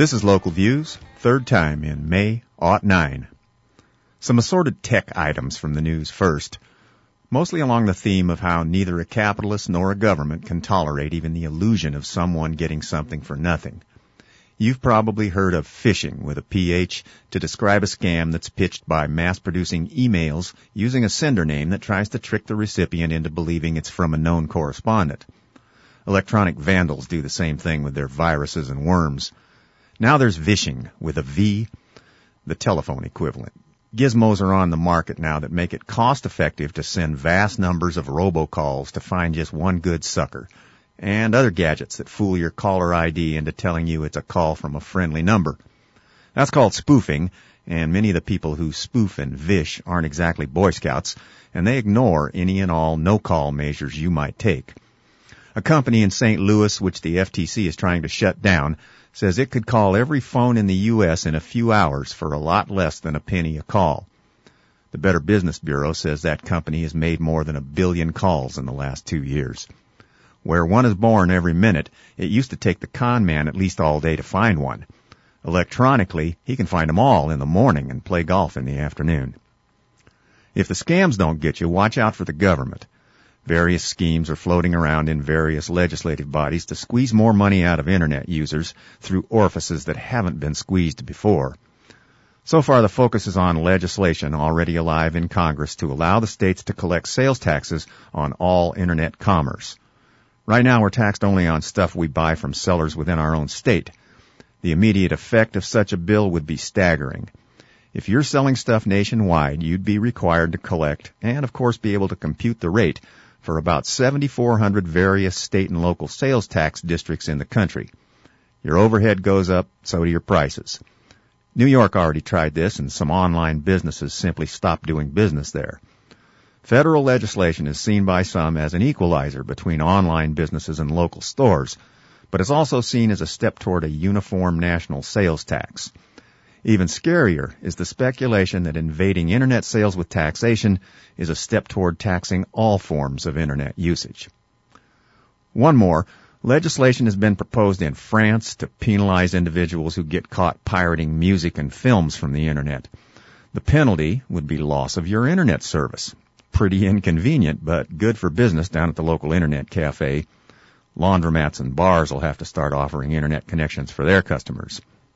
This is Local Views, third time in May '09. Some assorted tech items from the news first, mostly along the theme of how neither a capitalist nor a government can tolerate even the illusion of someone getting something for nothing. You've probably heard of phishing with a PH to describe a scam that's pitched by mass-producing emails using a sender name that tries to trick the recipient into believing it's from a known correspondent. Electronic vandals do the same thing with their viruses and worms. Now there's vishing with a V, the telephone equivalent. Gizmos are on the market now that make it cost-effective to send vast numbers of robocalls to find just one good sucker, and other gadgets that fool your caller ID into telling you it's a call from a friendly number. That's called spoofing, and many of the people who spoof and vish aren't exactly Boy Scouts, and they ignore any and all no-call measures you might take. A company in St. Louis, which the FTC is trying to shut down, says it could call every phone in the U.S. in a few hours for a lot less than a penny a call. The Better Business Bureau says that company has made more than 1 billion calls in the last 2 years. Where one is born every minute, it used to take the con man at least all day to find one. Electronically, he can find them all in the morning and play golf in the afternoon. If the scams don't get you, watch out for the government. Various schemes are floating around in various legislative bodies to squeeze more money out of Internet users through orifices that haven't been squeezed before. So far, the focus is on legislation already alive in Congress to allow the states to collect sales taxes on all Internet commerce. Right now, we're taxed only on stuff we buy from sellers within our own state. The immediate effect of such a bill would be staggering. If you're selling stuff nationwide, you'd be required to collect and, of course, be able to compute the rate for about 7,400 various state and local sales tax districts in the country. Your overhead goes up, so do your prices. New York already tried this, and some online businesses simply stopped doing business there. Federal legislation is seen by some as an equalizer between online businesses and local stores, but is also seen as a step toward a uniform national sales tax. Even scarier is the speculation that invading Internet sales with taxation is a step toward taxing all forms of Internet usage. One more, legislation has been proposed in France to penalize individuals who get caught pirating music and films from the Internet. The penalty would be loss of your Internet service. Pretty inconvenient, but good for business down at the local Internet cafe. Laundromats and bars will have to start offering Internet connections for their customers.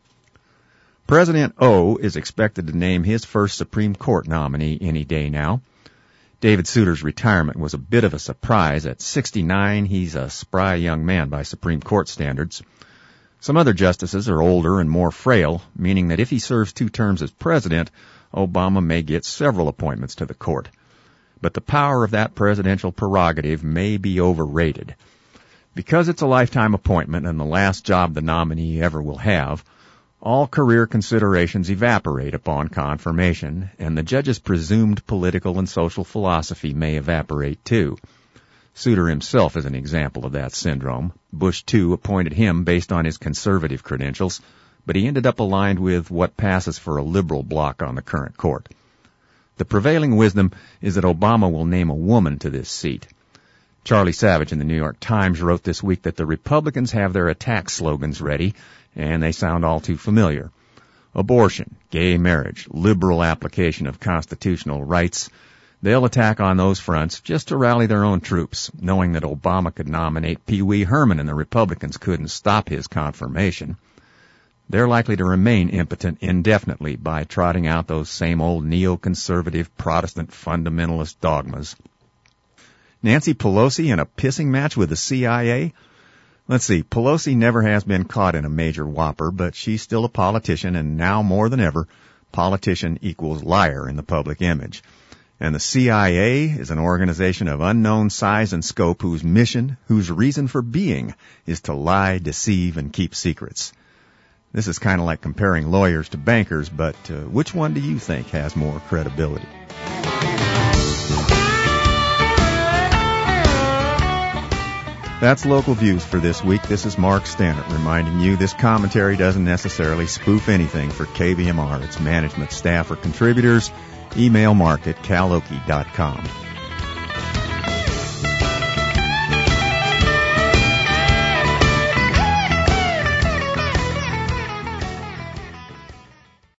President O is expected to name his first Supreme Court nominee any day now. David Souter's retirement was a bit of a surprise. At 69, he's a spry young man by Supreme Court standards. Some other justices are older and more frail, meaning that if he serves 2 terms as president, Obama may get several appointments to the court. But the power of that presidential prerogative may be overrated. Because it's a lifetime appointment and the last job the nominee ever will have, all career considerations evaporate upon confirmation, and the judge's presumed political and social philosophy may evaporate too. Souter himself is an example of that syndrome. Bush, too, appointed him based on his conservative credentials, but he ended up aligned with what passes for a liberal bloc on the current court. The prevailing wisdom is that Obama will name a woman to this seat. Charlie Savage in the New York Times wrote this week that the Republicans have their attack slogans ready, and they sound all too familiar. Abortion, gay marriage, liberal application of constitutional rights. They'll attack on those fronts just to rally their own troops, knowing that Obama could nominate Pee Wee Herman and the Republicans couldn't stop his confirmation. They're likely to remain impotent indefinitely by trotting out those same old neoconservative Protestant fundamentalist dogmas. Nancy Pelosi in a pissing match with the CIA? Let's see, Pelosi never has been caught in a major whopper, but she's still a politician, and now more than ever, politician equals liar in the public image. And the CIA is an organization of unknown size and scope whose mission, whose reason for being, is to lie, deceive, and keep secrets. This is kind of like comparing lawyers to bankers, but which one do you think has more credibility? That's Local Views for this week. This is Mark Stannard reminding you this commentary doesn't necessarily spoof anything for KBMR, its management, staff, or contributors. Email mark@caloki.com.